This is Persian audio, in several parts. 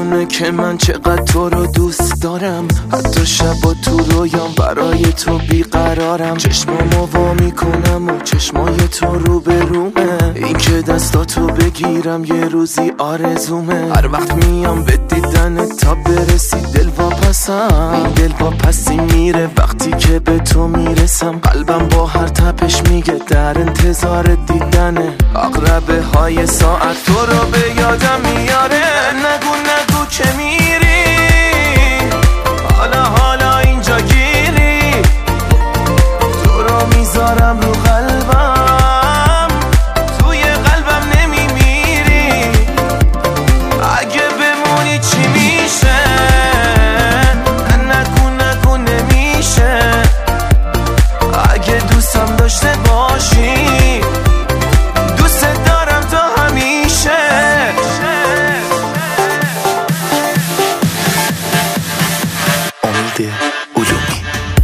میدونه که من چقدر تو رو دوست دارم، حتی شبا تو رویام برای تو بیقرارم. چشمامو وا میکنم و چشمای تو رو به رومه، این که دستاتو بگیرم یه روزی آرزومه. هر وقت میام به دیدن تا برسی دل واپسم، این دل واپسی میره وقتی که به تو میرسم. قلبم با هر تپش میگه در انتظار دیدنه، عقربه های ساعت تو رو به یادم میاره. نگو نگو که میری، حالا اینجا گیری، تو رو میذارم رو قلبم، توی قلبم نمیمیری. اگه بمونی چی میشه؟ نگو نمیشه. اگه دوستم داشته باشی، دوست دارم تا همیشه. امید علومی.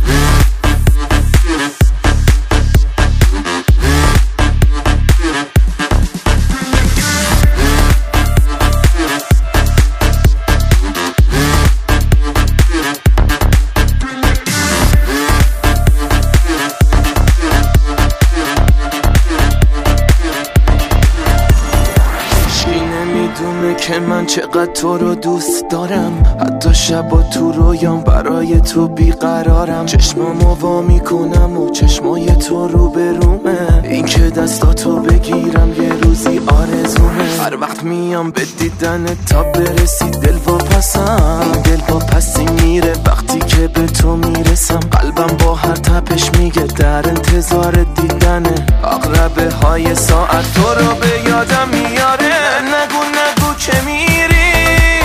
میدونه که من چقدر تو رو دوست دارم، حتی شبا تو رویام برای تو بیقرارم. چشمامو وا میکنم و چشمای تو رو به رومه، این که دستاتو بگیرم یه روزی آرزومه. هر وقت میام به دیدن تا برسی دل واپسم، دل واپسی میره وقتی که به تو میرسم. قلبم با هر تپش میگه در انتظار دیدنه، عقربه های ساعت تو رو به یادم میاره. نگو که میری،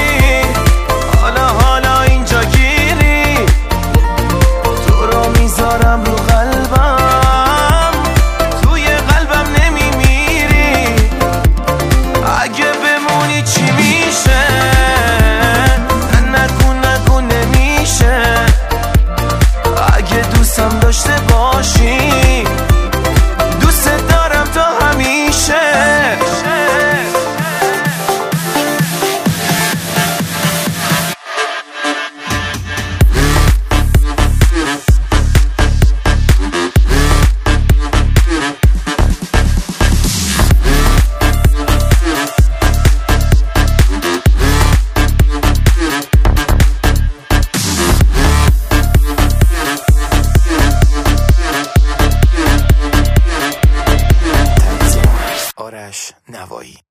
حالا اینجا گیری، تو رو میذارم رو قلبم، توی قلبم نمیمیری. اگه بمونی چی میشه؟ نگو نمیشه. اگه دوستم داشته باشی، دوست دارم تا همیشه. آرش نوایی.